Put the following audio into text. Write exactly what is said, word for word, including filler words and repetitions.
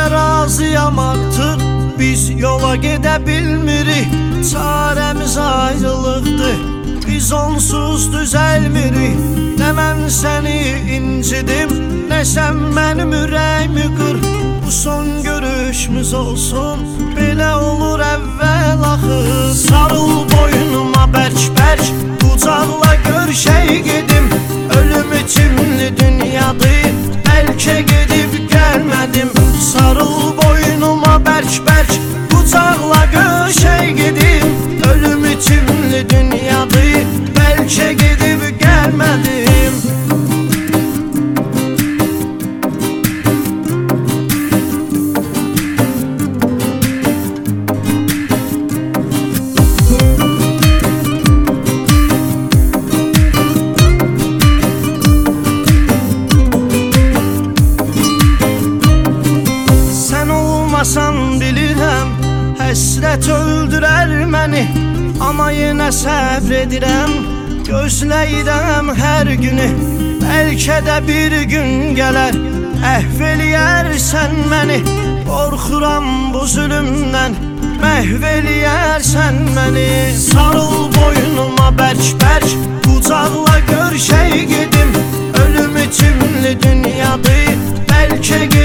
də razıyam artıq. Biz yola gedə bilmirik, çarəmiz ayrılıqdır. Biz onsuz düzəlmirik. Nə mən səni incidim, nə sən mənim ürəyimi qır. Bu son görüşümüz olsun, belə olur əvvəl axır. Sarıl boynuma bərk-bərk, qucaqla görüşək gedim. Ölüm içimli dünyadır, bəlkə gedib gəlmədim. Sarıl boynuma bərk-bərk, qucaqla görüşək gedim. Ölüm içimli dünyadır, bəlkə gedib gəlmədim. Olmasan bilirəm, həsrət öldürər məni. Amma yenə səbr edirəm, gözləyirəm hər günü. Bəlkə də bir gün gələr, əhv eləyərsən məni. Qorxuram bu zülümdən, məhv eləyərsən məni. Sarıl boynuma bərk-bərk, qucaqla görüşək gedim. Ölüm içimli dünyadır, bəlkə